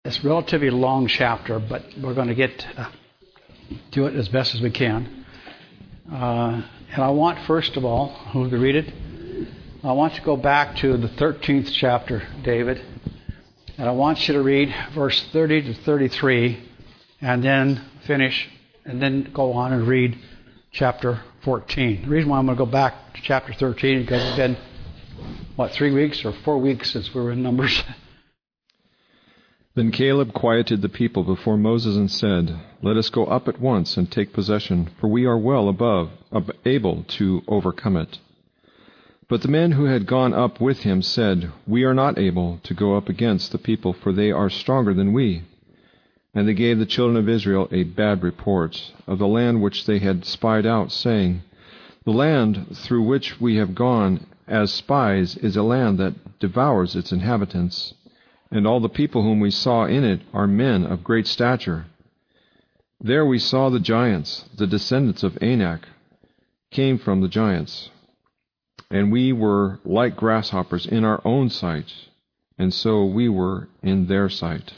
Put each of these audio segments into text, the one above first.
It's a relatively long chapter, but we're going to get to it as best as we can. And I want, first of all, who will read it? I want to go back to the 13th chapter, David. And I want you to read verse 30 to 33, and then finish, and then go on and read chapter 14. The reason why I'm going to go back to chapter 13 is because it's been, 3 weeks or 4 weeks since we were in Numbers. Then Caleb quieted the people before Moses and said, "Let us go up at once and take possession, for we are well able to overcome it." But the men who had gone up with him said, "We are not able to go up against the people, for they are stronger than we." And they gave the children of Israel a bad report of the land which they had spied out, saying, "The land through which we have gone as spies is a land that devours its inhabitants. And all the people whom we saw in it are men of great stature. There we saw the giants, the descendants of Anak, came from the giants. And we were like grasshoppers in our own sight, and so we were in their sight."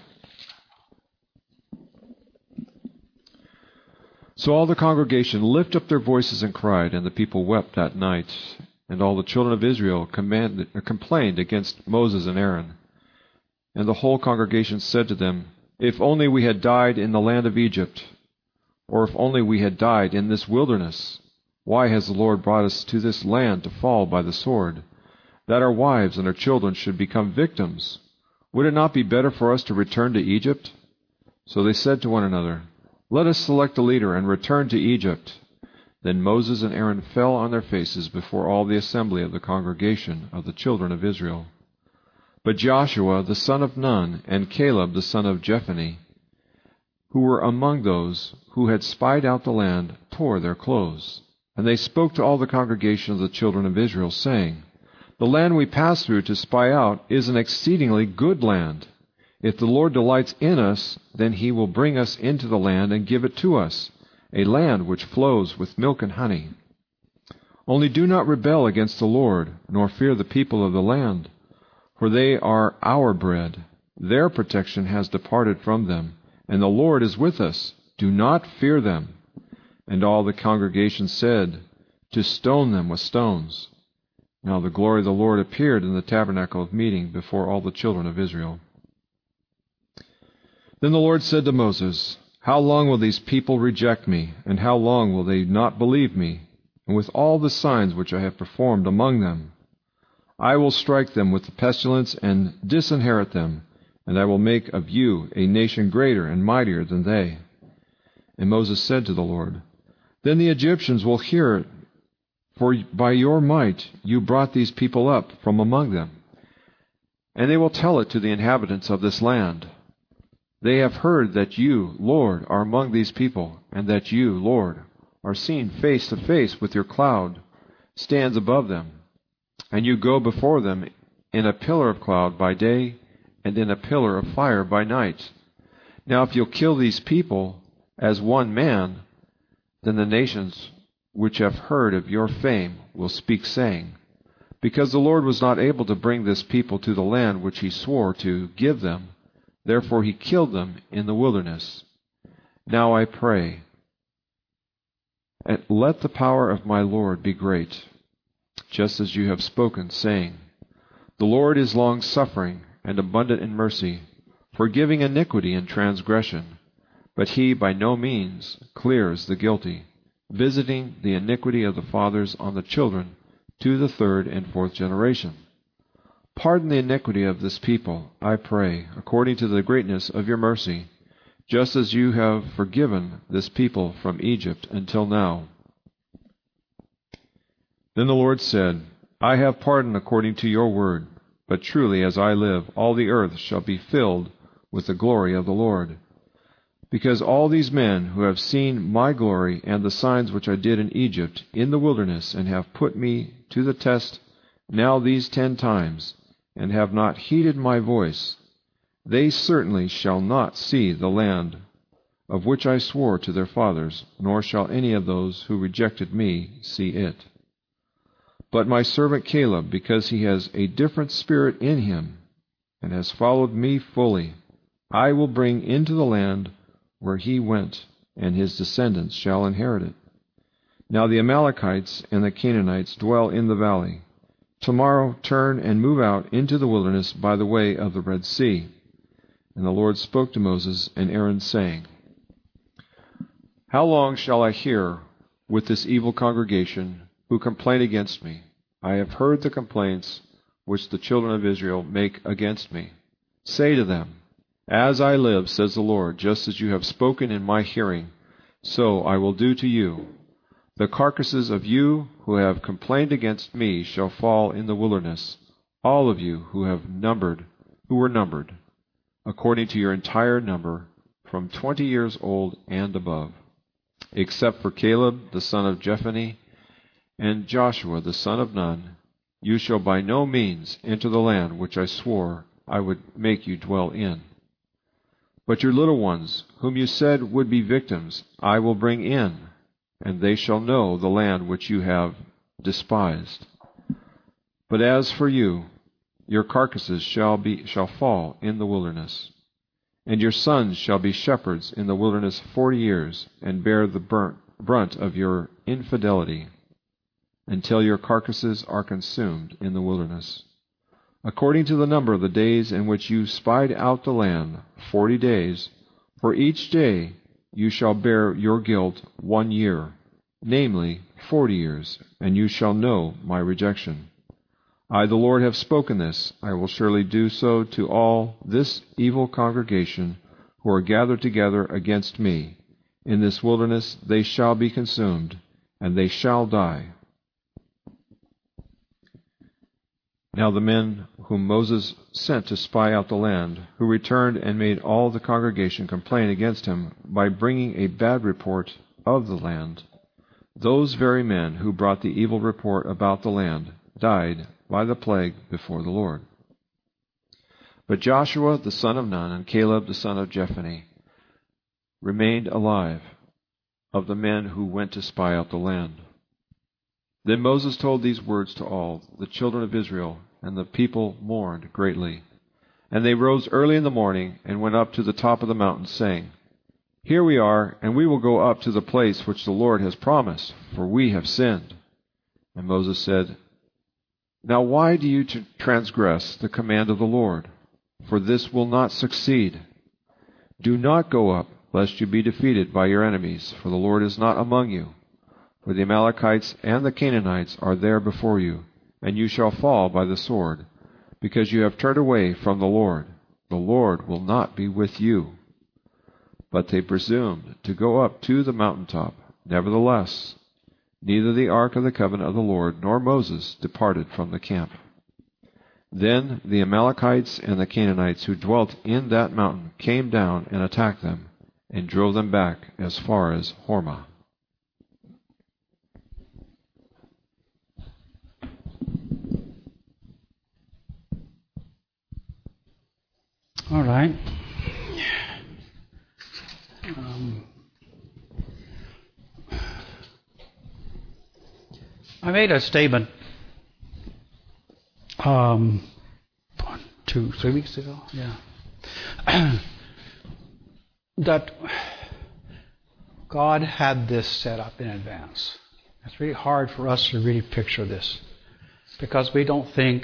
So all the congregation lifted up their voices and cried, and the people wept that night. And all the children of Israel complained against Moses and Aaron. And the whole congregation said to them, "If only we had died in the land of Egypt, or if only we had died in this wilderness. Why has the Lord brought us to this land to fall by the sword, that our wives and our children should become victims? Would it not be better for us to return to Egypt?" So they said to one another, "Let us select a leader and return to Egypt." Then Moses and Aaron fell on their faces before all the assembly of the congregation of the children of Israel. But Joshua the son of Nun and Caleb the son of Jephunneh, who were among those who had spied out the land, tore their clothes. And they spoke to all the congregation of the children of Israel, saying, "The land we passed through to spy out is an exceedingly good land. If the Lord delights in us, then he will bring us into the land and give it to us, a land which flows with milk and honey. Only do not rebel against the Lord, nor fear the people of the land, for they are our bread. Their protection has departed from them, and the Lord is with us. Do not fear them." And all the congregation said, "To stone them with stones." Now the glory of the Lord appeared in the tabernacle of meeting before all the children of Israel. Then the Lord said to Moses, "How long will these people reject me, and how long will they not believe me, and with all the signs which I have performed among them? I will strike them with the pestilence and disinherit them, and I will make of you a nation greater and mightier than they." And Moses said to the Lord, "Then the Egyptians will hear it, for by your might you brought these people up from among them, and they will tell it to the inhabitants of this land. They have heard that you, Lord, are among these people, and that you, Lord, are seen face to face with your cloud stands above them, and you go before them in a pillar of cloud by day and in a pillar of fire by night. Now if you'll kill these people as one man, then the nations which have heard of your fame will speak, saying, 'Because the Lord was not able to bring this people to the land which he swore to give them, therefore he killed them in the wilderness.' Now I pray, let the power of my Lord be great, just as you have spoken, saying, 'The Lord is long-suffering and abundant in mercy, forgiving iniquity and transgression, but he by no means clears the guilty, visiting the iniquity of the fathers on the children to the third and fourth generation. Pardon the iniquity of this people, I pray, according to the greatness of your mercy, just as you have forgiven this people from Egypt until now.' Then the Lord said, 'I have pardoned according to your word, but truly as I live, all the earth shall be filled with the glory of the Lord. Because all these men who have seen my glory and the signs which I did in Egypt, in the wilderness, and have put me to the test now these 10 times, and have not heeded my voice, they certainly shall not see the land of which I swore to their fathers, nor shall any of those who rejected me see it. But my servant Caleb, because he has a different spirit in him, and has followed me fully, I will bring into the land where he went, and his descendants shall inherit it. Now the Amalekites and the Canaanites dwell in the valley. Tomorrow turn and move out into the wilderness by the way of the Red Sea. And the Lord spoke to Moses and Aaron, saying, How long shall I hear with this evil congregation who complain against me? I have heard the complaints which the children of Israel make against me. Say to them, As I live, says the Lord, just as you have spoken in my hearing, so I will do to you. The carcasses of you who have complained against me shall fall in the wilderness, all of you who were numbered, according to your entire number, from 20 years old and above, except for Caleb the son of Jephunneh and Joshua the son of Nun. You shall by no means enter the land which I swore I would make you dwell in. But your little ones, whom you said would be victims, I will bring in, and they shall know the land which you have despised. But as for you, your carcasses shall fall in the wilderness, and your sons shall be shepherds in the wilderness 40 years, and bear the brunt of your infidelity, until your carcasses are consumed in the wilderness. According to the number of the days in which you spied out the land, 40 days, for each day you shall bear your guilt 1 year, namely 40 years, and you shall know my rejection. I, the Lord, have spoken this. I will surely do so to all this evil congregation who are gathered together against me. In this wilderness they shall be consumed, and they shall die. Now the men whom Moses sent to spy out the land, who returned and made all the congregation complain against him by bringing a bad report of the land, those very men who brought the evil report about the land died by the plague before the Lord. But Joshua the son of Nun and Caleb the son of Jephunneh remained alive, of the men who went to spy out the land. Then Moses told these words to all the children of Israel, and the people mourned greatly. And they rose early in the morning and went up to the top of the mountain, saying, Here we are, and we will go up to the place which the Lord has promised, for we have sinned. And Moses said, Now why do you transgress the command of the Lord? For this will not succeed. Do not go up, lest you be defeated by your enemies, for the Lord is not among you. For the Amalekites and the Canaanites are there before you, and you shall fall by the sword, because you have turned away from the Lord. The Lord will not be with you. But they presumed to go up to the mountaintop. Nevertheless, neither the ark of the covenant of the Lord nor Moses departed from the camp. Then the Amalekites and the Canaanites who dwelt in that mountain came down and attacked them, and drove them back as far as Hormah. All right. I made a statement 3 weeks ago, that God had this set up in advance. It's really hard for us to really picture this, because we don't think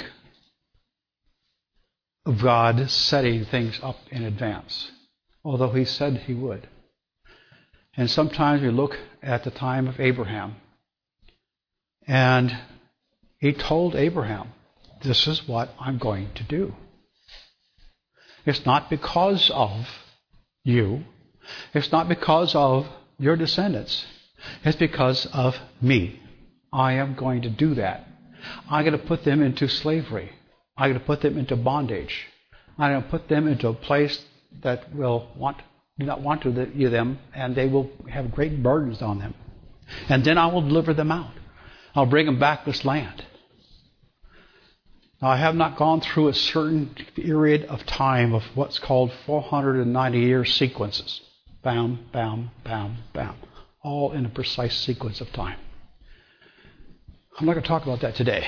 of God setting things up in advance, although He said He would. And sometimes we look at the time of Abraham, and He told Abraham, this is what I'm going to do. It's not because of you. It's not because of your descendants. It's because of me. I am going to do that. I'm going to put them into slavery. I'm going to put them into bondage. I'm going to put them into a place that do not want to them, and they will have great burdens on them. And then I will deliver them out. I'll bring them back this land. Now, I have not gone through a certain period of time of what's called 490-year sequences. Bam, bam, bam, bam. All in a precise sequence of time. I'm not going to talk about that today.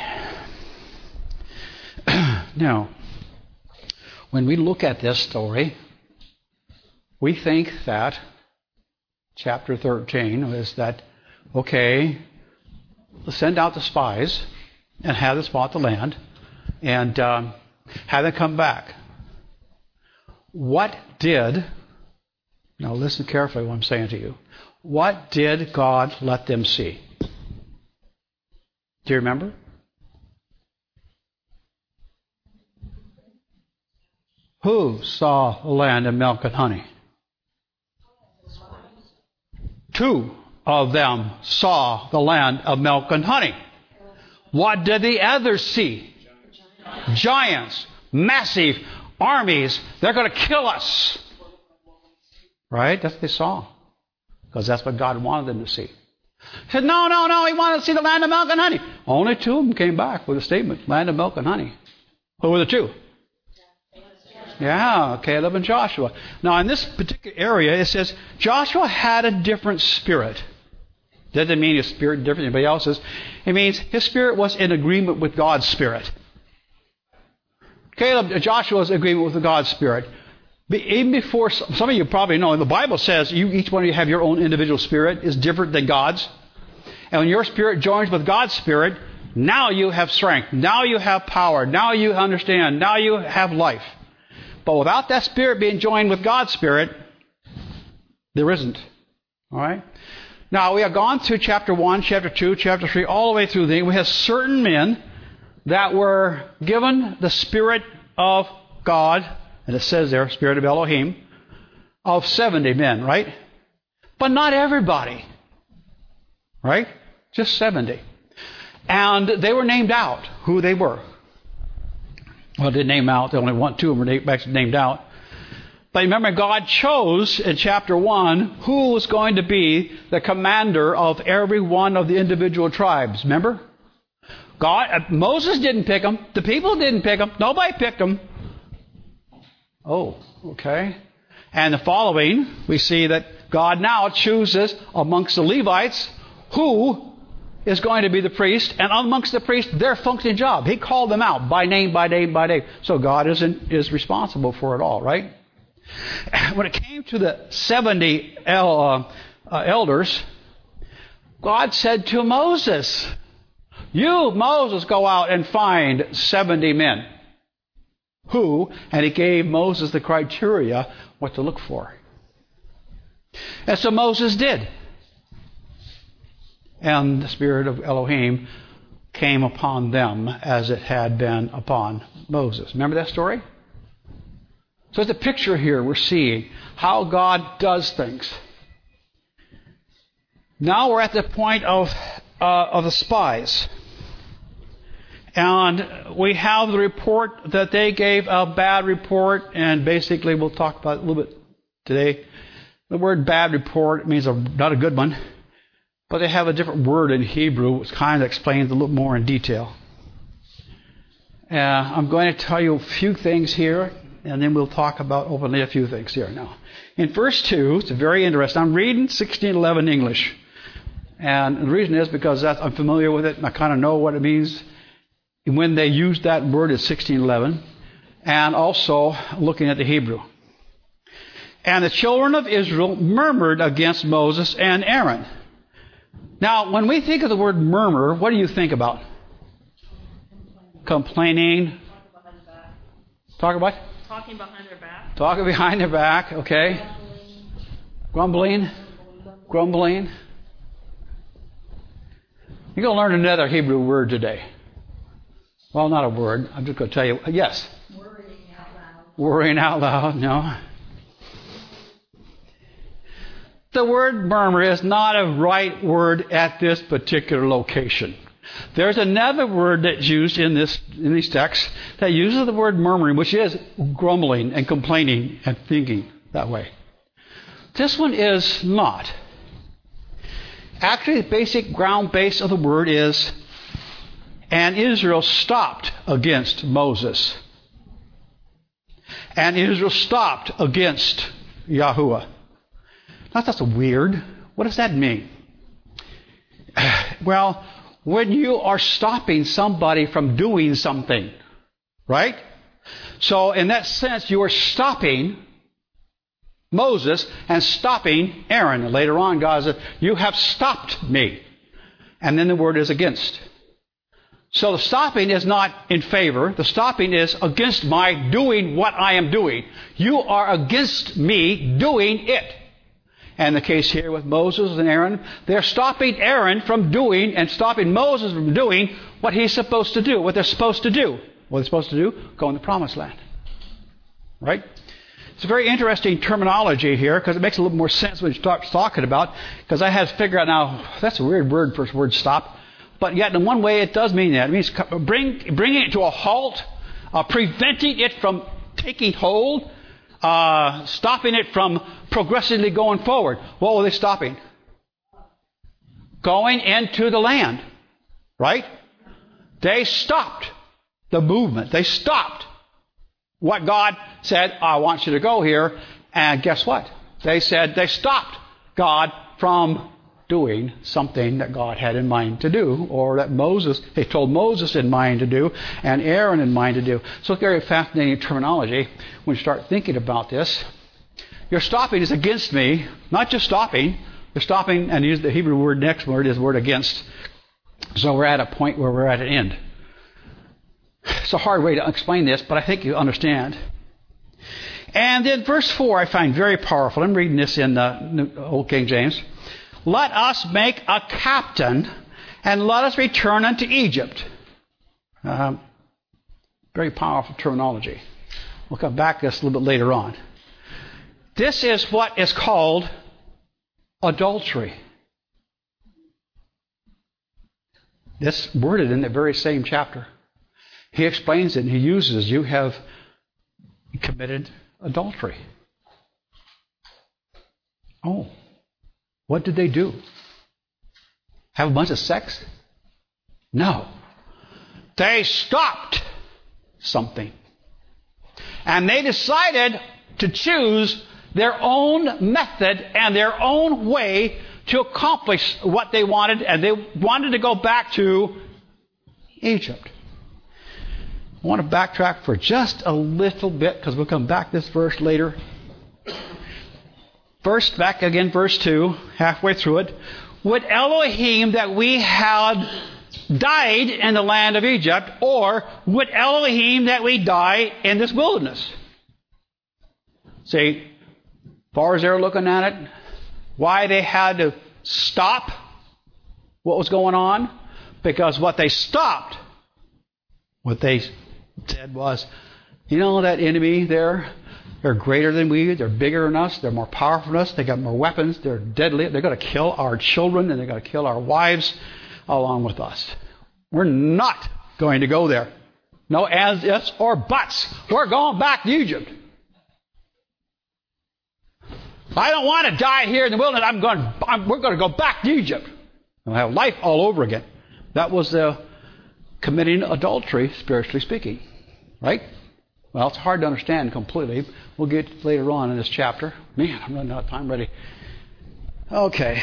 Now, when we look at this story, we think that chapter 13 is that, okay, let's send out the spies and have them spot the land and have them come back. Now listen carefully what I'm saying to you. What did God let them see? Do you remember? Who saw the land of milk and honey? 2 of them saw the land of milk and honey. What did the others see? Giants, massive armies. They're going to kill us. Right? That's what they saw. Because that's what God wanted them to see. He said, no. He wanted to see the land of milk and honey. Only 2 of them came back with a statement, land of milk and honey. Who were the 2? Yeah, Caleb and Joshua. Now, in this particular area, it says Joshua had a different spirit. Doesn't mean his spirit different than anybody else's. It means his spirit was in agreement with God's spirit. Joshua was in agreement with God's spirit. Even before, some of you probably know, the Bible says each one of you have your own individual spirit is different than God's. And when your spirit joins with God's spirit, now you have strength. Now you have power. Now you understand. Now you have life. But without that spirit being joined with God's spirit, there isn't. All right? Now, we have gone through chapter 1, chapter 2, chapter 3, all the way through there. We have certain men that were given the Spirit of God, and it says there, Spirit of Elohim, of 70 men, right? But not everybody. Right? Just 70. And they were named out, who they were. Well, they didn't name out. They only 2 of them were actually named out. But remember, God chose in chapter 1 who was going to be the commander of every one of the individual tribes. Remember? Moses didn't pick them. The people didn't pick them. Nobody picked them. Oh, okay. And the following, we see that God now chooses amongst the Levites who is going to be the priest, and amongst the priests, their functioning job. He called them out by name, by name, by name. So God is responsible for it all, right? When it came to the 70 elders, God said to Moses, you, Moses, go out and find 70 men. Who? And he gave Moses the criteria what to look for. And so Moses did. And the Spirit of Elohim came upon them as it had been upon Moses. Remember that story? So it's a picture here we're seeing how God does things. Now we're at the point of the spies. And we have the report that they gave a bad report, and basically we'll talk about it a little bit today. The word bad report means not a good one, but they have a different word in Hebrew which kind of explains a little more in detail. I'm going to tell you a few things here, and then we'll talk about openly a few things here now. In verse 2, it's very interesting. I'm reading 1611 English. And the reason is because I'm familiar with it, and I kind of know what it means when they use that word in 1611, and also looking at the Hebrew. And the children of Israel murmured against Moses and Aaron. Now, when we think of the word murmur, what do you think about? Complaining. Talk about? Talking behind their back. Talking behind their back, okay. Grumbling. Grumbling. You're going to learn another Hebrew word today. Well, not a word. I'm just going to tell you. Yes. Worrying out loud. Worrying out loud, no. The word murmur is not a right word at this particular location. There's another word that's used in these texts that uses the word murmuring, which is grumbling and complaining and thinking that way. This one is not. Actually, the basic ground base of the word is, and Israel stopped against Moses. And Israel stopped against Yahuwah. Now, that's weird. What does that mean? Well, when you are stopping somebody from doing something, right? So, in that sense, you are stopping Moses and stopping Aaron. And later on, God said, you have stopped me. And then the word is against. So the stopping is not in favor. The stopping is against my doing what I am doing. You are against me doing it. And the case here with Moses and Aaron, they're stopping Aaron from doing and stopping Moses from doing what he's supposed to do, what they're supposed to do. What they're supposed to do? Go in the promised land. Right? It's a very interesting terminology here because it makes a little more sense when you start talking about. Because I had to figure out now, that's a weird word for the word stop. But yet in one way it does mean that. It means bringing it to a halt, preventing it from taking hold, stopping it from progressively going forward. What were they stopping? Going into the land. Right? They stopped the movement. They stopped what God said, I want you to go here. And guess what? They said they stopped God from doing something that God had in mind to do, or that they told Moses in mind to do, and Aaron in mind to do. So it's very fascinating terminology when you start thinking about this. Your stopping is against me, not just stopping. You're stopping, and use the Hebrew word, next word is word against. So we're at a point where we're at an end. It's a hard way to explain this, but I think you understand. And then verse 4 I find very powerful. I'm reading this in the Old King James. Let us make a captain, and let us return unto Egypt. Very powerful terminology. We'll come back to this a little bit later on. This is what is called adultery. This worded in the very same chapter. He explains it and he uses, you have committed adultery. Oh, what did they do? Have a bunch of sex? No. They stopped something. And they decided to choose their own method and their own way to accomplish what they wanted, and they wanted to go back to Egypt. I want to backtrack for just a little bit because we'll come back to this verse later. First, back again, verse 2, halfway through it. Would Elohim that we had died in the land of Egypt, or would Elohim that we die in this wilderness? See, as far as they're looking at it, why they had to stop what was going on? Because what they stopped, what they said was, you know that enemy there? They're greater than we. They're bigger than us. They're more powerful than us. They got more weapons. They're deadly. They're going to kill our children and they're going to kill our wives along with us. We're not going to go there. No ands, ifs, or buts. We're going back to Egypt. I don't want to die here in the wilderness. We're going to go back to Egypt and have life all over again. That was committing adultery, spiritually speaking. Right? Well, it's hard to understand completely. We'll get later on in this chapter. Man, I'm running out of time already. Okay.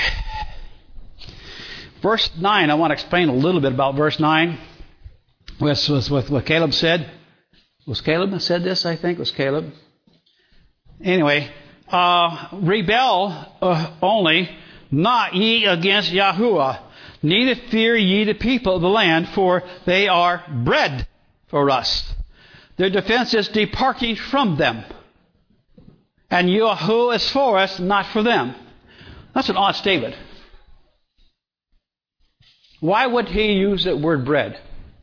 Verse 9, I want to explain a little bit about verse 9. This was what Caleb said. Was Caleb that said this, I think? Was Caleb? Anyway, rebel only, not ye against Yahuwah. Neither fear ye the people of the land, for they are bread for us. Their defense is departing from them. And Yahuwah is for us, not for them. That's an odd statement. Why would he use that word bread?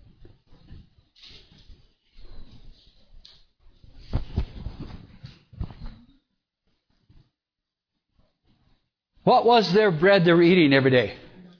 What was their bread they were eating every day?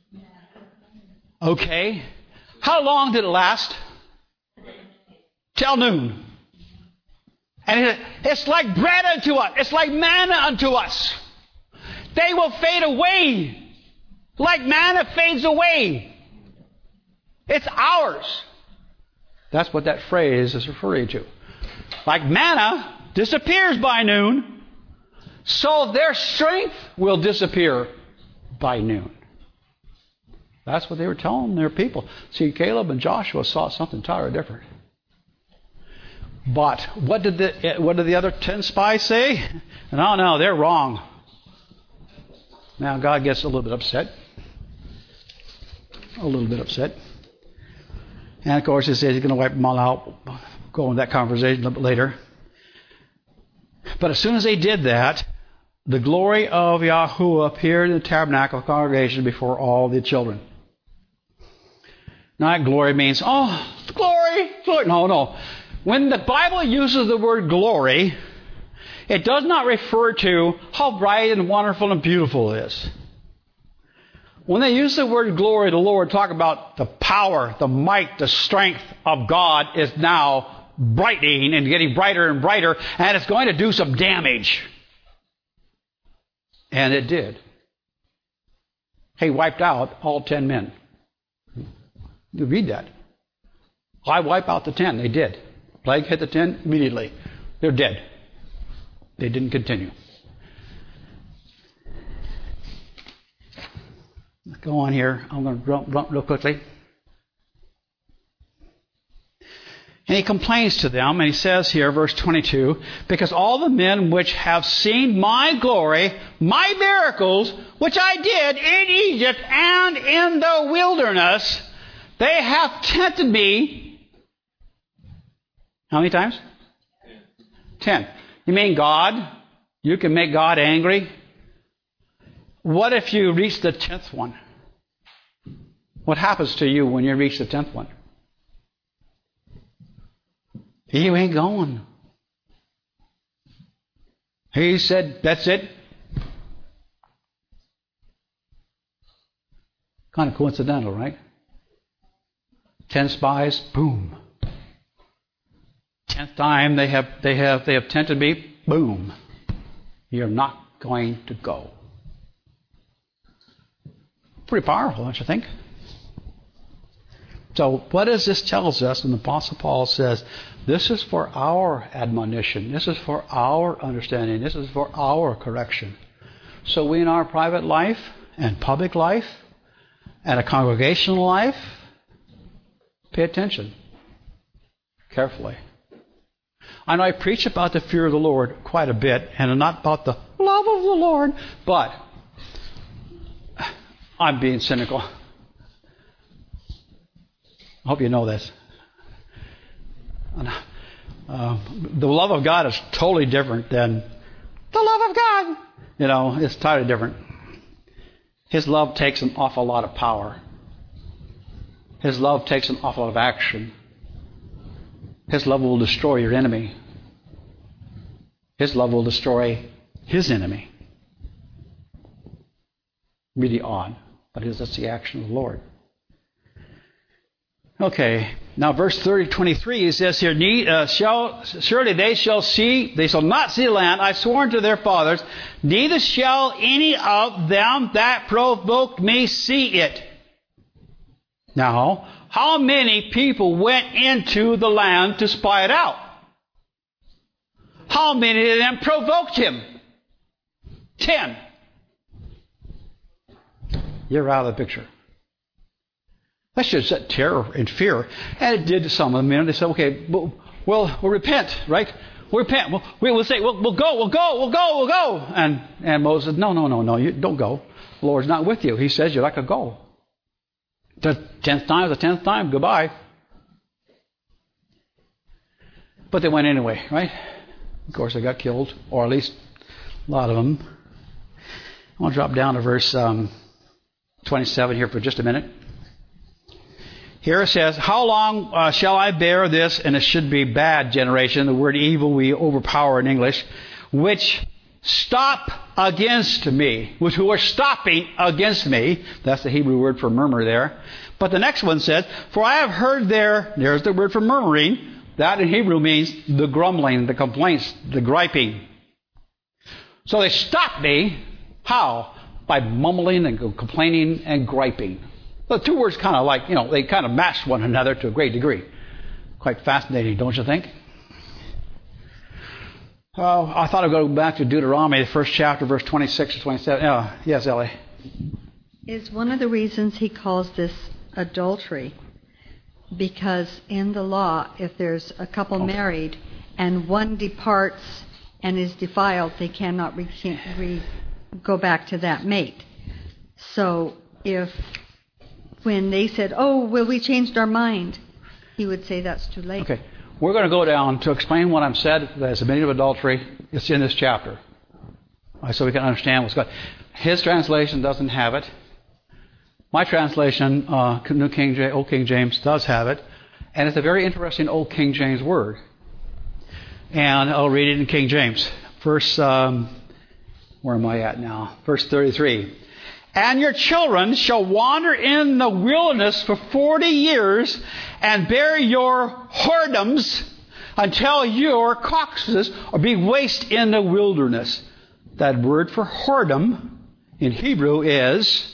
Okay. How long did it last? Till noon. And it's like bread unto us. It's like manna unto us. They will fade away. Like manna fades away. It's ours. That's what that phrase is referring to. Like manna disappears by noon, so their strength will disappear by noon. That's what they were telling their people. See, Caleb and Joshua saw something entirely different. But what did the other 10 spies say? No, they're wrong. Now God gets a little bit upset. And of course he says he's going to wipe them all out. Go into that conversation a little bit later. But as soon as they did that, the glory of Yahuwah appeared in the tabernacle of congregation before all the children. Now that glory means, glory. No. When the Bible uses the word glory, it does not refer to how bright and wonderful and beautiful it is. When they use the word glory, the Lord talk about the power, the might, the strength of God is now brightening and getting brighter and brighter, and it's going to do some damage. And it did. He wiped out all 10 men. You read that. I wipe out the 10. They did. Plague hit the 10 immediately. They're dead. They didn't continue. Let's go on here. I'm going to jump real quickly. And he complains to them, and he says here, verse 22, because all the men which have seen my glory, my miracles, which I did in Egypt and in the wilderness, they have tempted me. How many times? 10. You mean God? You can make God angry? What if you reach the 10th one? What happens to you when you reach the 10th one? You ain't going. He said, that's it. Kind of coincidental, right? 10 spies, boom. 10th time they have tempted me, boom. You're not going to go. Pretty powerful, don't you think? So what does this tell us? And the Apostle Paul says, this is for our admonition. This is for our understanding. This is for our correction. So we in our private life and public life and a congregational life, pay attention carefully. I know I preach about the fear of the Lord quite a bit and not about the love of the Lord, but I'm being cynical. I hope you know this. The love of God is totally different than the love of God. You know, it's totally different. His love takes an awful lot of power. His love takes an awful lot of action. His love will destroy your enemy. His love will destroy his enemy. Really odd, but that's the action of the Lord. Okay, now verse 23, it says here, surely they shall not see the land I've sworn to their fathers, neither shall any of them that provoked me see it. Now, how many people went into the land to spy it out? How many of them provoked him? 10. You're out of the picture. That should set terror and fear. And it did to some of them. They said, okay, we'll repent, right? We'll repent. We'll say, we'll go. And Moses said, no, you don't go. The Lord's not with you. He says you're not going to go. The 10th time is the 10th time. Goodbye. But they went anyway, right? Of course, they got killed, or at least a lot of them. I want to drop down to verse 27 here for just a minute. Here it says, how long shall I bear this? And it should be bad generation. The word evil we overpower in English. Which stop against me. Which who are stopping against me. That's the Hebrew word for murmur there. But the next one says, for I have heard there's the word for murmuring. That in Hebrew means the grumbling, the complaints, the griping. So they stopped me. How? By mumbling and complaining and griping. The two words kind of like, they kind of match one another to a great degree. Quite fascinating, don't you think? I thought I'd go back to Deuteronomy, the first chapter, verse 26 to 27. Yes, Ellie. Is one of the reasons he calls this adultery because in the law, if there's a couple married and one departs and is defiled, they cannot go back to that mate. So when they said, "Oh, well, we changed our mind," he would say that's too late. Okay. We're going to go down to explain what I'm said as a meaning of adultery. It's in this chapter. So we can understand what's going on. His translation doesn't have it. My translation, Old King James, does have it. And it's a very interesting Old King James word. And I'll read it in King James. Verse, where am I at now? Verse 33. And your children shall wander in the wilderness for 40 years and bear your whoredoms until your carcasses are being wasted in the wilderness. That word for whoredom in Hebrew is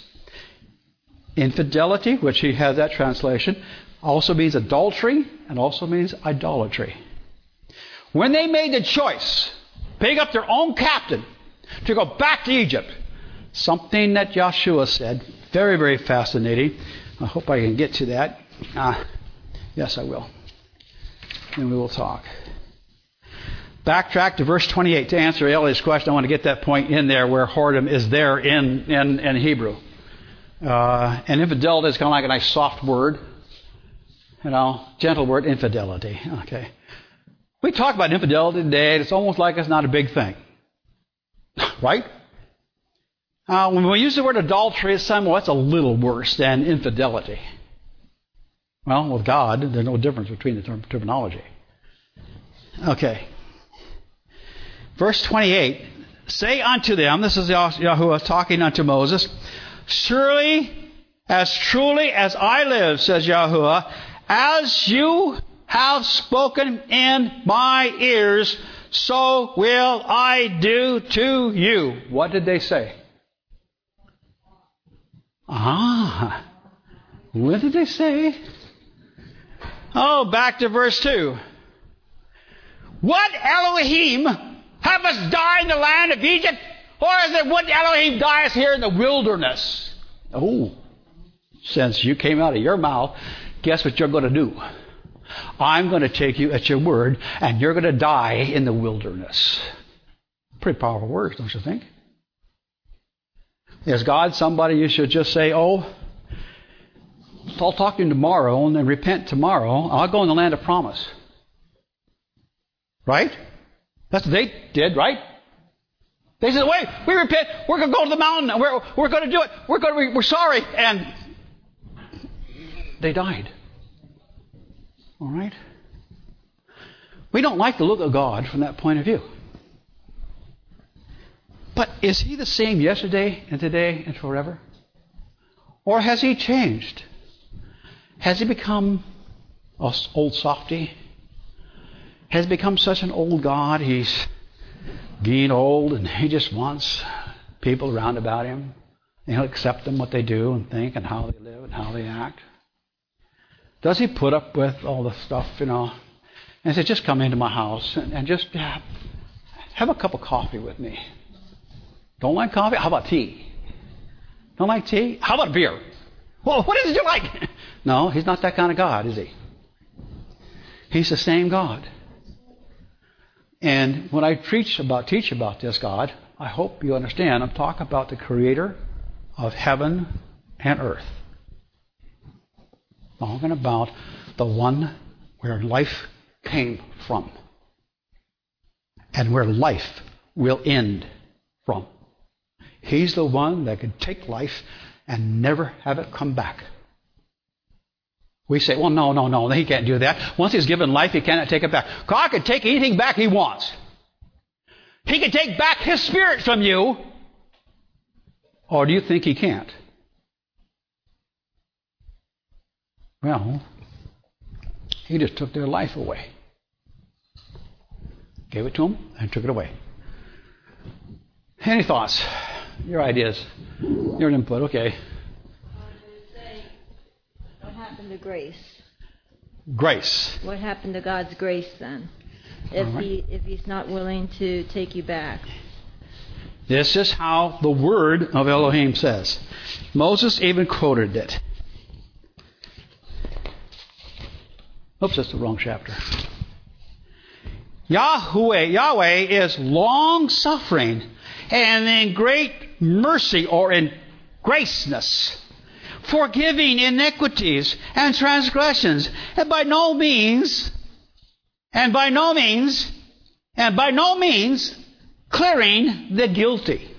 infidelity, which he has that translation. Also means adultery and also means idolatry. When they made the choice, picking up their own captain to go back to Egypt, something that Joshua said, very, very fascinating. I hope I can get to that. Yes, I will. And we will talk. Backtrack to verse 28 to answer Ellie's question. I want to get that point in there where whoredom is there in Hebrew. And infidelity is kind of like a nice soft word. Gentle word, infidelity. Okay. We talk about infidelity today, and it's almost like it's not a big thing. Right? When we use the word adultery, it's that's a little worse than infidelity. Well, with God, there's no difference between the terminology. Okay. Verse 28, say unto them, this is Yahuwah talking unto Moses, surely, as truly as I live, says Yahuwah, as you have spoken in my ears, so will I do to you. What did they say? What did they say? Back to verse 2. What Elohim have us die in the land of Egypt? Or is it what Elohim die us here in the wilderness? Since you came out of your mouth, guess what you're going to do? I'm going to take you at your word, and you're going to die in the wilderness. Pretty powerful words, don't you think? Is God somebody you should just say, I'll talk to you tomorrow and then repent tomorrow. I'll go in the land of promise. Right? That's what they did, right? They said, wait, we repent. We're going to go to the mountain. We're going to do it. We're sorry. And they died. All right? We don't like the look of God from that point of view. But is He the same yesterday and today and forever? Or has He changed? Has He become an old softy? Has become such an old God? He's getting old and He just wants people around about Him. And He'll accept them, what they do and think and how they live and how they act. Does He put up with all the stuff, and say, just come into my house and just have a cup of coffee with me. Don't like coffee? How about tea? Don't like tea? How about beer? Well, what is it you like? No, He's not that kind of God, is He? He's the same God. And when I teach about this God, I hope you understand, I'm talking about the Creator of heaven and earth. Talking about the one where life came from. And where life will end from. He's the one that can take life and never have it come back. We say, well, no, He can't do that. Once He's given life, He cannot take it back. God can take anything back He wants. He can take back His Spirit from you. Or do you think He can't? Well, He just took their life away. Gave it to them and took it away. Any thoughts? Your ideas? Your input? Okay. What happened to grace? Grace. What happened to God's grace then? If He's not willing to take you back. This is how the word of Elohim says. Moses even quoted it. Oops, that's the wrong chapter. Yahweh is long-suffering and in great mercy or in graceness, forgiving iniquities and transgressions, and by no means clearing the guilty.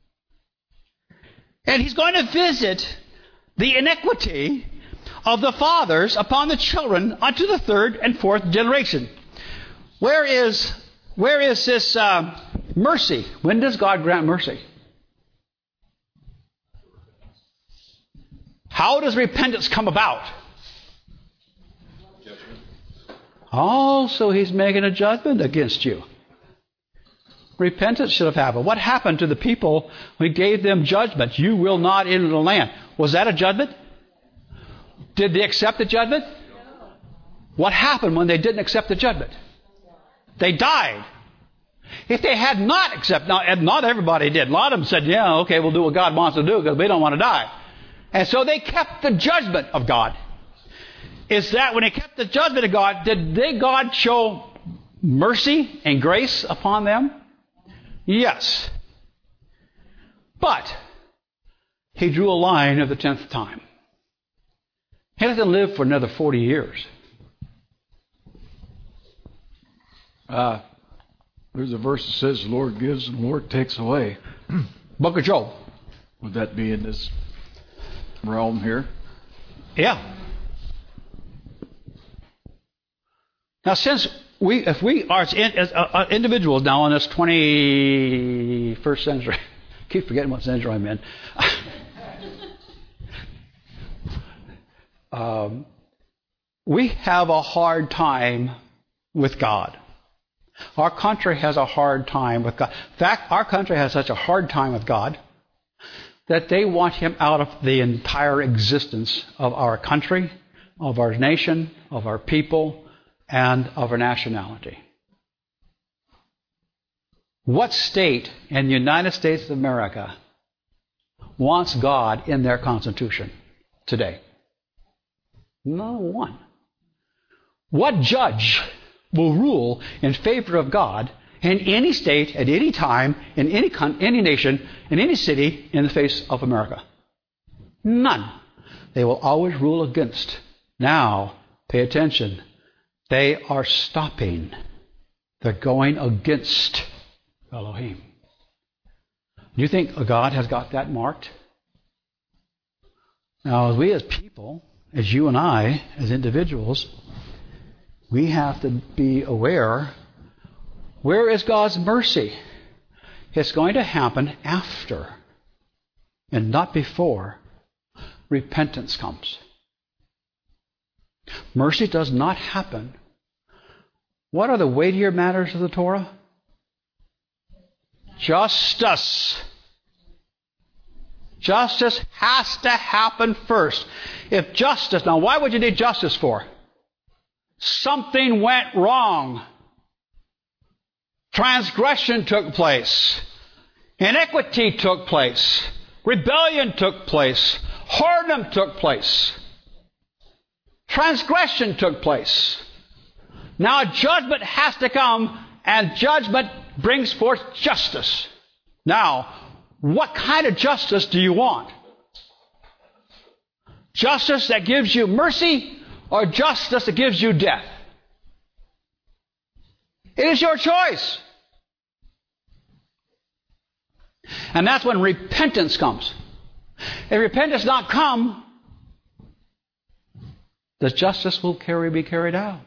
And He's going to visit the iniquity of the fathers upon the children unto the third and fourth generation. Where is this mercy? When does God grant mercy? How does repentance come about? Oh, so He's making a judgment against you. Repentance should have happened. What happened to the people when He gave them judgment? You will not enter the land. Was that a judgment? Did they accept the judgment? What happened when they didn't accept the judgment? They died. If they had not accepted, not everybody did. A lot of them said, yeah, okay, we'll do what God wants to do because we don't want to die. And so they kept the judgment of God. Is that when they kept the judgment of God, did God show mercy and grace upon them? Yes. But He drew a line at the 10th time. He let them live for another 40 years. There's a verse that says, the Lord gives and the Lord takes away. Book of Job. Would that be in this realm here? Yeah. Now, if we are as individuals now in this 21st century, I keep forgetting what century I'm in. We have a hard time with God. Our country has a hard time with God. In fact, our country has such a hard time with God that they want Him out of the entire existence of our country, of our nation, of our people, and of our nationality. What state in the United States of America wants God in their Constitution today? No one. What judge will rule in favor of God in any state, at any time, in any nation, in any city in the face of America? None. They will always rule against. Now, pay attention. They are stopping. They're going against Elohim. Do you think God has got that marked? Now, we as people, as you and I, as individuals, we have to be aware, where is God's mercy? It's going to happen after and not before repentance comes. Mercy does not happen. What are the weightier matters of the Torah? Justice. Justice has to happen first. If justice, now why would you need justice for? Something went wrong. Transgression took place. Iniquity took place. Rebellion took place. Whoredom took place. Transgression took place. Now judgment has to come, and judgment brings forth justice. Now, what kind of justice do you want? Justice that gives you mercy, or justice that gives you death? It is your choice. And that's when repentance comes. If repentance not come, the justice will be carried out.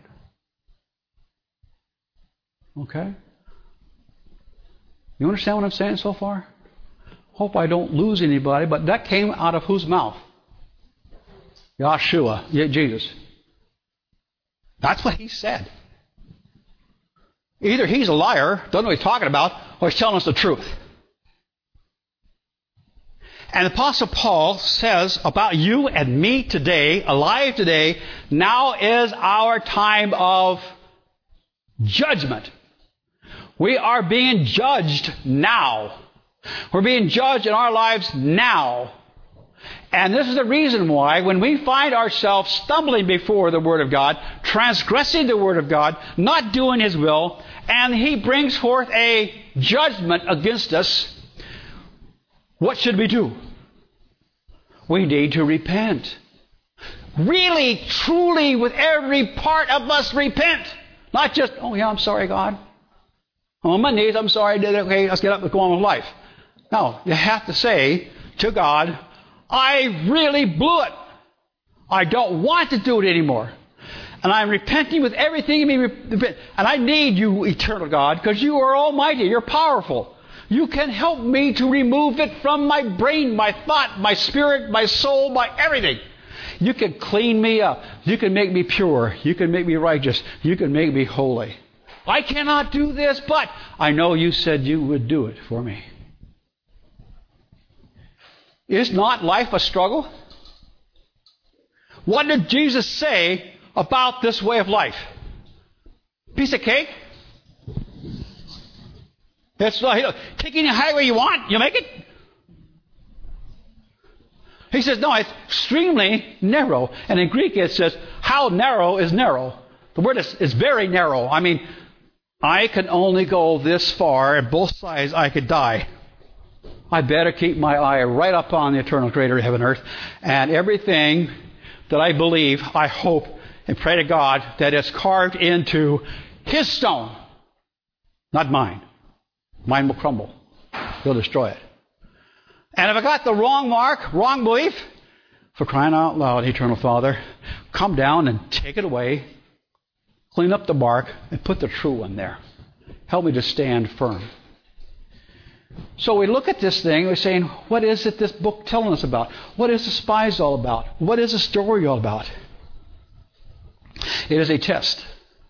Okay? You understand what I'm saying so far? Hope I don't lose anybody, but that came out of whose mouth? Yeshua, Jesus. That's what He said. Either He's a liar, doesn't know what He's talking about, or He's telling us the truth. And the Apostle Paul says about you and me today, alive today, now is our time of judgment. We are being judged now. We're being judged in our lives now. And this is the reason why when we find ourselves stumbling before the Word of God, transgressing the Word of God, not doing His will, and He brings forth a judgment against us, what should we do? We need to repent. Really, truly, with every part of us repent. Not just, oh yeah, I'm sorry, God. I'm on my knees, I'm sorry, I did it. Okay, let's get up and go on with life. No, you have to say to God, I really blew it. I don't want to do it anymore. And I'm repenting with everything in me. And I need you, eternal God, because you are almighty. You're powerful. You can help me to remove it from my brain, my thought, my spirit, my soul, my everything. You can clean me up. You can make me pure. You can make me righteous. You can make me holy. I cannot do this, but I know you said you would do it for me. Is not life a struggle? What did Jesus say about this way of life? Piece of cake? It's like, take any highway you want, you make it. He says, no, it's extremely narrow. And in Greek it says, how narrow is narrow? The word is very narrow. I mean, I can only go this far, and both sides I could die. I better keep my eye right up on the eternal creator of heaven and earth. And everything that I believe, I hope, and pray to God that it's carved into His stone, not mine. Mine will crumble. He'll destroy it. And if I got the wrong mark, wrong belief, for crying out loud, Eternal Father, come down and take it away, clean up the bark, and put the true one there. Help me to stand firm. So we look at this thing, we're saying, what is it this book telling us about? What is the spies all about? What is the story all about? It is a test.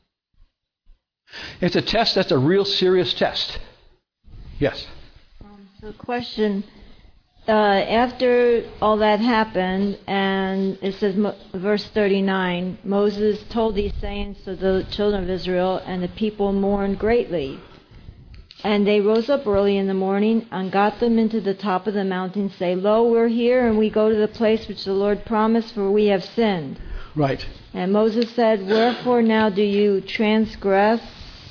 It's a test that's a real serious test. Yes? So question, after all that happened, and it says, verse 39, Moses told these sayings to the children of Israel, and the people mourned greatly. And they rose up early in the morning and got them into the top of the mountain, say, Lo, we're here, and we go to the place which the Lord promised, for we have sinned. Right. And Moses said, Wherefore now do you transgress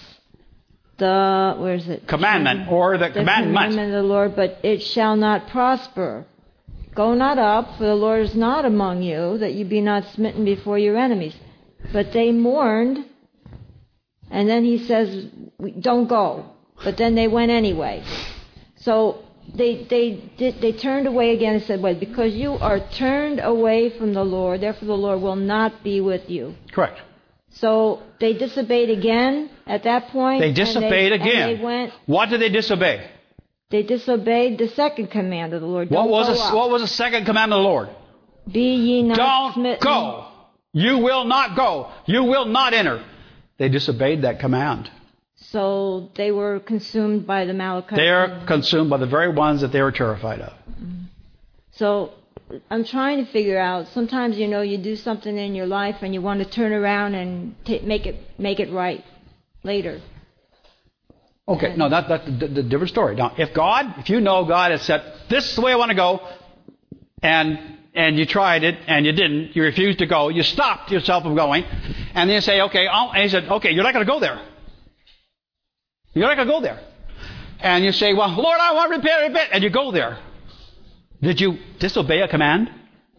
the, where is it? Commandment, or the commandment of the Lord, but it shall not prosper. Go not up, for the Lord is not among you, that you be not smitten before your enemies. But they mourned, and then he says, don't go. But then they went anyway. So they turned away again and said, well, because you are turned away from the Lord, therefore the Lord will not be with you. Correct. So they disobeyed again at that point. They disobeyed again. And they went, what did they disobey? They disobeyed the second command of the Lord. What was the second command of the Lord? Be ye not Don't smitten. go. You will not go. You will not enter. They disobeyed that command. So they were consumed by the Amalekites. They are consumed by the very ones that they were terrified of. So I'm trying to figure out, sometimes, you do something in your life and you want to turn around and make it right later. Okay, no, that's the different story. Now, if you know God has said, this is the way I want to go, and you tried it, and you didn't, you refused to go, you stopped yourself from going, and then you say, okay, and he said, okay, you're not going to go there. You're not going to go there. And you say, well, Lord, I want to repent, and you go there. Did you disobey a command?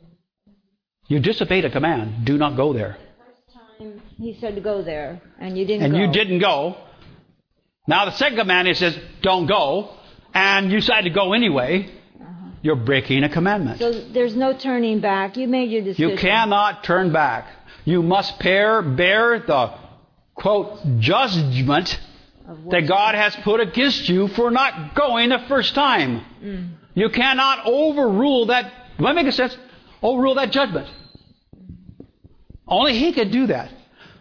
You disobeyed a command. Do not go there. The first time he said to go there, and you didn't go. And you didn't go. Now the second command, he says, don't go, and you decided to go anyway. You're breaking a commandment. So there's no turning back. You made your decision. You cannot turn back. You must bear the, quote, judgment that God has put against you for not going the first time. You cannot overrule that. Does that make sense? Overrule that judgment. Only He can do that.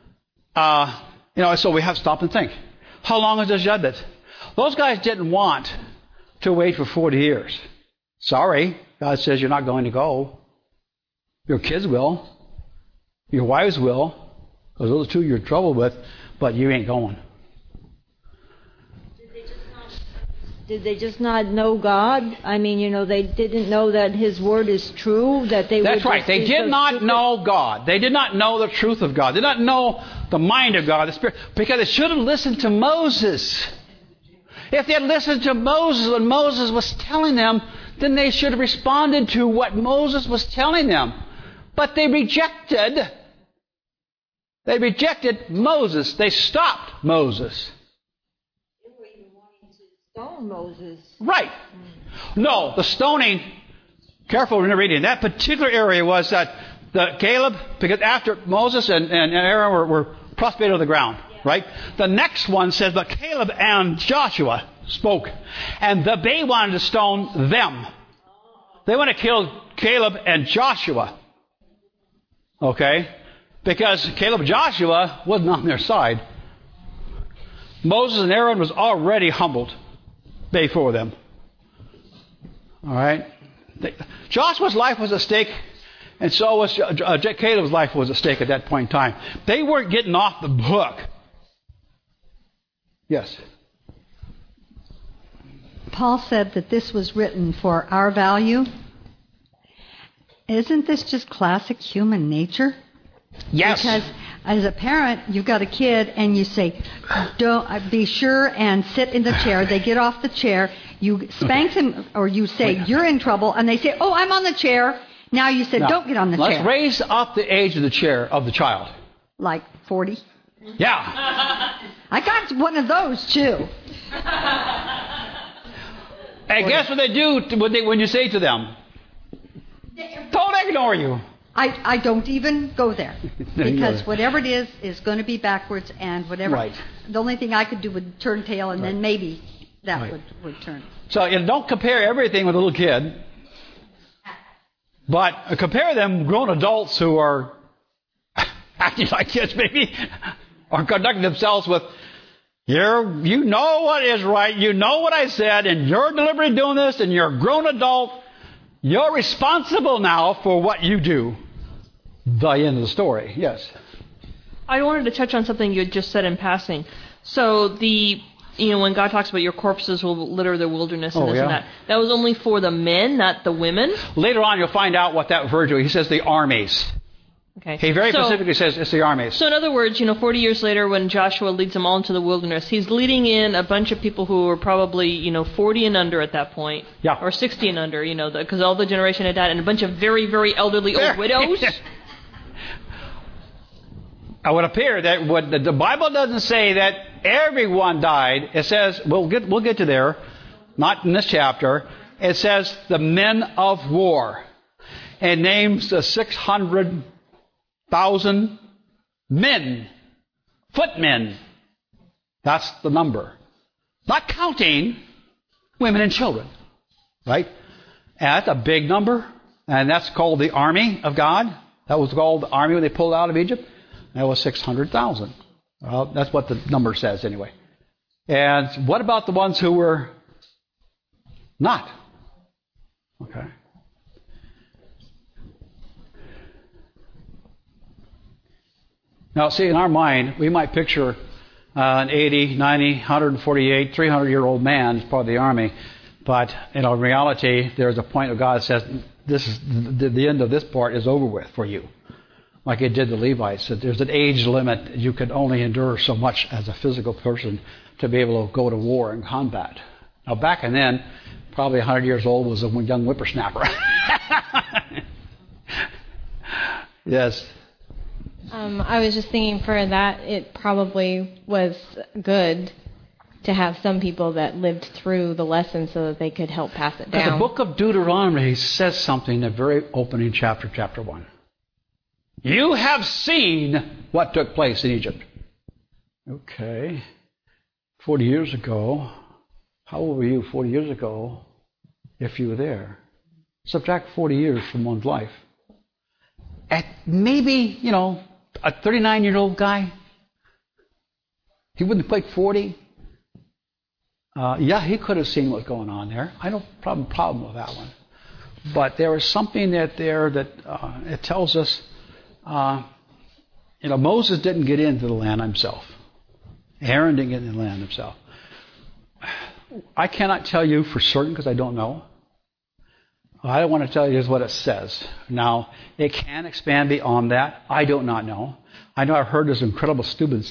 So we have to stop and think. How long is this judgment? Those guys didn't want to wait for 40 years. Sorry, God says you're not going to go. Your kids will. Your wives will. Because those two you're in trouble with, but you ain't going. Did they just not know God? I mean, they didn't know that His Word is true, that they That's would right. just They be did so not stupid? know God. They did not know the truth of God. They did not know the mind of God, the Spirit, because they should have listened to Moses. If they had listened to Moses when Moses was telling them, then they should have responded to what Moses was telling them. But they rejected. They rejected Moses. They stopped Moses. They were even wanting to stone Moses. Right. No, the stoning, careful when you're reading, that particular area was that Caleb, because after Moses and Aaron were prostrated on the ground, right? The next one says, but Caleb and Joshua spoke, and they wanted to stone them. They want to kill Caleb and Joshua. Okay? Because Caleb and Joshua wasn't on their side. Moses and Aaron was already humbled before them. All right? Joshua's life was at stake, and so was Caleb's life was at stake at that point in time. They weren't getting off the hook. Yes? Paul said that this was written for our value. Isn't this just classic human nature? Yes. Because as a parent, you've got a kid and you say, don't be sure and sit in the chair. They get off the chair. You spank them or you say, you're in trouble. And they say, oh, I'm on the chair. Now you said, don't get on the chair. Let's raise up the age of the chair of the child. Like 40. Yeah. I got one of those too. And guess what they do when you say to them? Don't ignore you. I don't even go there. There you Because go. whatever it is going to be backwards and whatever. Right. The only thing I could do would turn tail and then maybe that Right. would turn. So don't compare everything with a little kid. But compare them grown adults who are acting like kids maybe, or conducting themselves with, you know what is right, you know what I said, and you're deliberately doing this, and you're a grown adult. You're responsible now for what you do. The end of the story. Yes. I wanted to touch on something you had just said in passing. So when God talks about your corpses will litter the wilderness and this and that was only for the men, not the women? Later on, you'll find out what that referred to. He says the armies. Okay. He very specifically says it's the armies. So in other words, 40 years later when Joshua leads them all into the wilderness, he's leading in a bunch of people who were probably, 40 and under at that point. Yeah. Or 60 and under, because all the generation had died, and a bunch of very, very elderly old widows. It would appear that what the Bible doesn't say that everyone died. It says, we'll get to there, not in this chapter. It says the men of war. And names the 600,000 men, footmen. That's the number. Not counting women and children. Right? And that's a big number. And that's called the army of God. That was called the army when they pulled out of Egypt. That was 600,000. Well, that's what the number says anyway. And what about the ones who were not? Okay. Now, see, in our mind, we might picture an 80, 90, 148, 300-year-old man as part of the army. But in reality, there's a point of God that says, this is the end of this part is over with for you. Like it did the Levites. That there's an age limit. You could only endure so much as a physical person to be able to go to war and combat. Now, back then, probably 100 years old was a young whippersnapper. Yes. I was just thinking for that, it probably was good to have some people that lived through the lesson so that they could help pass it But down. the book of Deuteronomy says something in the very opening chapter 1. You have seen what took place in Egypt. Okay. 40 years ago. How old were you 40 years ago if you were there? Subtract 40 years from one's life. At maybe, a 39-year-old guy. He wouldn't have played 40. He could have seen what's going on there. I don't have a problem with that one. But there is something that it tells us, Moses didn't get into the land himself. Aaron didn't get into the land himself. I cannot tell you for certain because I don't know. I don't want to tell you just what it says. Now, it can expand beyond that. I do not know. I know I've heard this incredible stupid...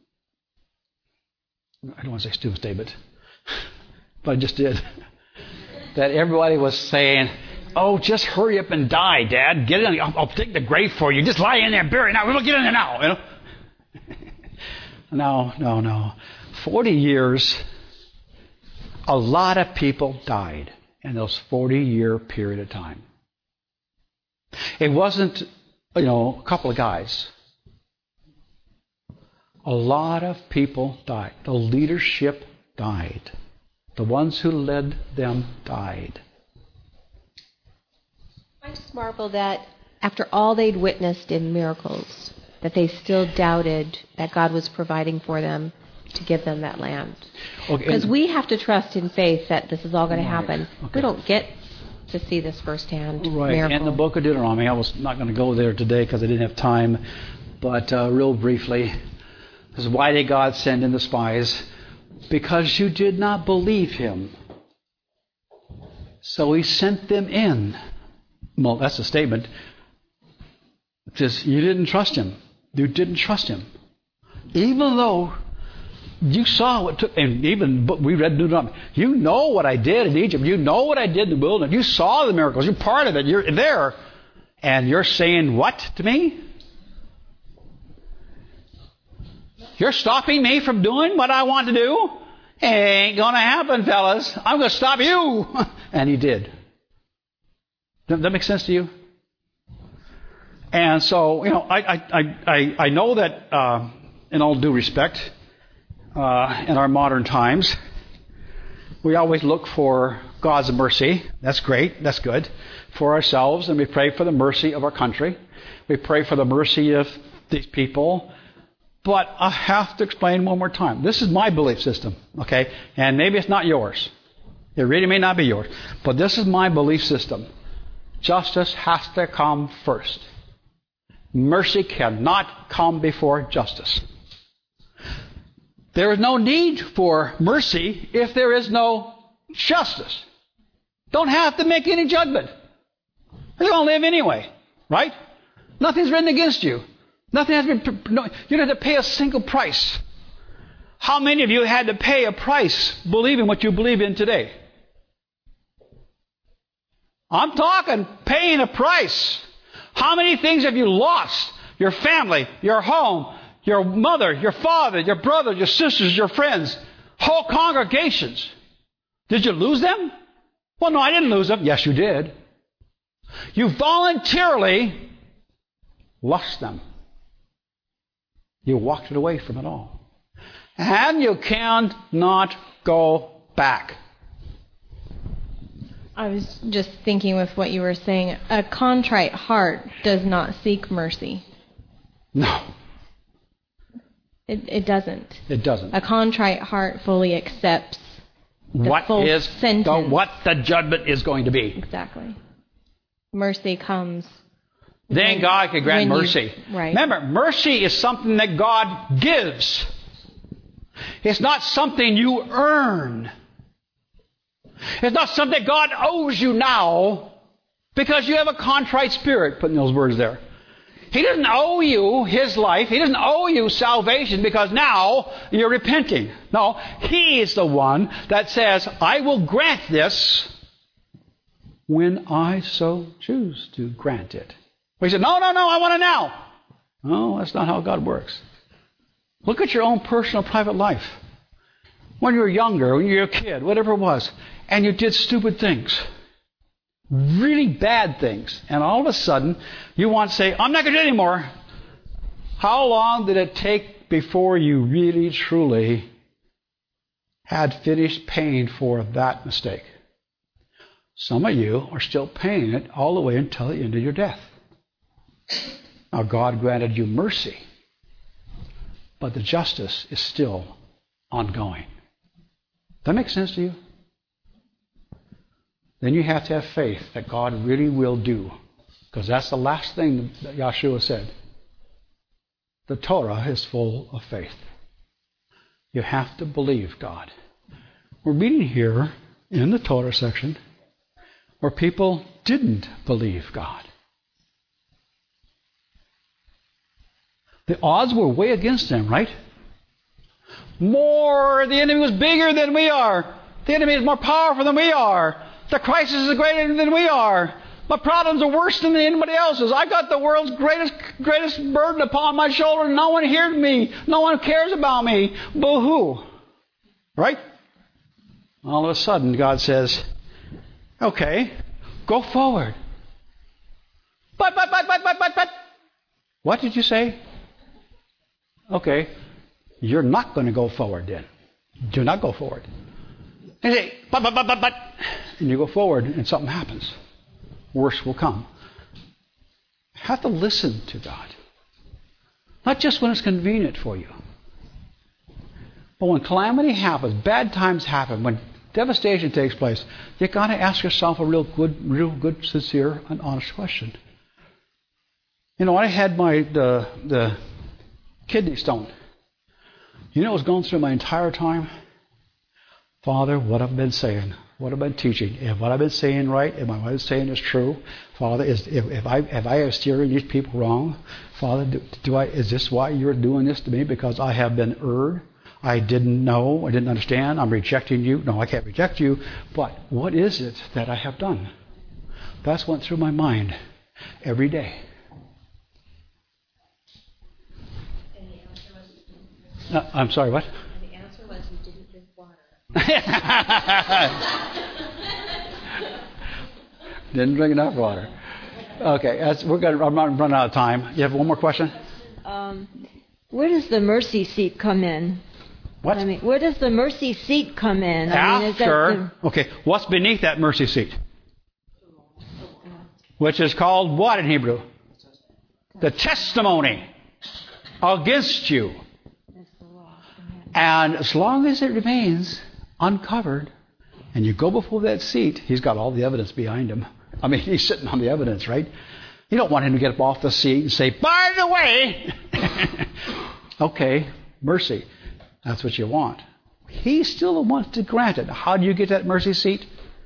I don't want to say stupid statement, but I just did. That everybody was saying, oh, just hurry up and die, Dad. Get in. I'll dig the grave for you. Just lie in there and bury it now. We'll get in there now. You know? No. 40 years, a lot of people died in those 40-year period of time. It wasn't, a couple of guys. A lot of people died. The leadership died. The ones who led them died. I just marvel that after all they'd witnessed in miracles, that they still doubted that God was providing for them to give them that land. Because we have to trust in faith that this is all going to happen. Okay. We don't get to see this firsthand. Right. Miracle. In the book of Deuteronomy, I was not going to go there today because I didn't have time, but real briefly, this is why did God send in the spies? Because you did not believe him. So he sent them in. Well, that's a statement. Just you didn't trust him. You didn't trust him. Even though you saw what took, and even we read Deuteronomy. You know what I did in Egypt. You know what I did in the wilderness. You saw the miracles. You're part of it. You're there. And you're saying what to me? You're stopping me from doing what I want to do? Ain't going to happen, fellas. I'm going to stop you. And he did. Does that make sense to you? And so, I know that, in all due respect, in our modern times, we always look for God's mercy. That's great. That's good. For ourselves, and we pray for the mercy of our country. We pray for the mercy of these people. But I have to explain one more time. This is my belief system, okay? And maybe it's not yours. It really may not be yours. But this is my belief system. Justice has to come first. Mercy cannot come before justice. There is no need for mercy if there is no justice. Don't have to make any judgment. You're going to live anyway, right? Nothing's written against you. Nothing has been. No, you don't have to pay a single price. How many of you had to pay a price believing what you believe in today? I'm talking paying a price. How many things have you lost? Your family, your home, your mother, your father, your brother, your sisters, your friends, whole congregations. Did you lose them? Well, no, I didn't lose them. Yes, you did. You voluntarily lost them. You walked it away from it all. And you cannot go back. I was just thinking with what you were saying. A contrite heart does not seek mercy. No. It doesn't. It doesn't. A contrite heart fully accepts the full sentence. What the judgment is going to be. Exactly. Mercy comes. Then God can grant mercy. Right. Remember, mercy is something that God gives. It's not something you earn. It's not something God owes you now because you have a contrite spirit, putting those words there. He doesn't owe you his life. He doesn't owe you salvation because now you're repenting. No, he is the one that says, I will grant this when I so choose to grant it. He said, no, I want it now. No, that's not how God works. Look at your own personal, private life. When you were younger, when you were a kid, whatever it was, and you did stupid things, really bad things, and all of a sudden, you want to say, I'm not going to do it anymore. How long did it take before you really, truly had finished paying for that mistake? Some of you are still paying it all the way until the end of your death. Now, God granted you mercy, but the justice is still ongoing. Does that make sense to you? Then you have to have faith that God really will do, because that's the last thing that Yeshua said. The Torah is full of faith. You have to believe God. We're reading here in the Torah section where people didn't believe God. The odds were way against them, right? The enemy was bigger than we are. The enemy is more powerful than we are. The crisis is greater than we are. My problems are worse than anybody else's. I got the world's greatest burden upon my shoulder. No one hears me. No one cares about me. Boo-hoo. Right? All of a sudden, God says, okay, go forward. But. What did you say? Okay, you're not going to go forward then. Do not go forward. And you say, but. And you go forward and something happens. Worse will come. You have to listen to God. Not just when it's convenient for you. But when calamity happens, bad times happen, when devastation takes place, you've got to ask yourself a real good, sincere, and honest question. You know, I had the kidney stone. You know what's going through my entire time? Father, what I've been saying, what I've been teaching, if what I've been saying right, if what I've been saying is true, Father, if I am steering these people wrong, Father, is this why you're doing this to me? Because I have been erred? I didn't know, I didn't understand, I'm rejecting you. No, I can't reject you, but what is it that I have done? That's went through my mind every day. And the answer was... I'm sorry, what? And the answer was you didn't drink water. Didn't drink enough water. Okay, I'm running out of time. You have one more question? Where does the mercy seat come in? What? I mean, where does the mercy seat come in? After. Okay, what's beneath that mercy seat? Which is called what in Hebrew? The testimony against you. And as long as it remains uncovered, and you go before that seat, he's got all the evidence behind him. I mean, he's sitting on the evidence, right? You don't want him to get up off the seat and say, by the way, okay, mercy. That's what you want. He's still the one to grant it. How do you get that mercy seat?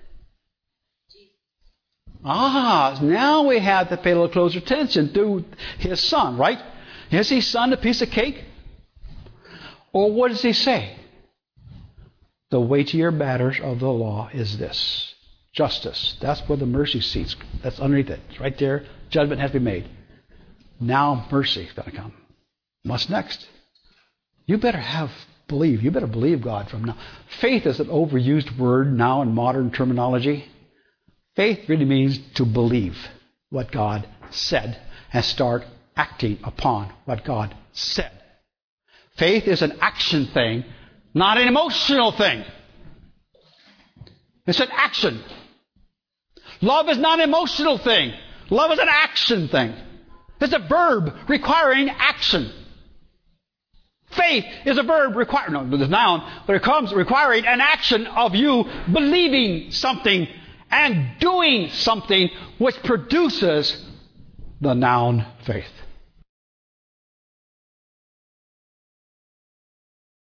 Now we have to pay a little closer attention to his son, right? Is his son a piece of cake? Or what does he say? The weightier matters of the law is this. Justice. That's where the mercy seat's. That's underneath it. It's right there. Judgment has to be made. Now mercy is going to come. What's next? You better believe. You better believe God from now. Faith is an overused word now in modern terminology. Faith really means to believe what God said and start acting upon what God said. Faith is an action thing, not an emotional thing. It's an action. Love is not an emotional thing. Love is an action thing. It's a verb requiring action. Faith is a verb the noun, but it comes requiring an action of you believing something and doing something which produces the noun faith.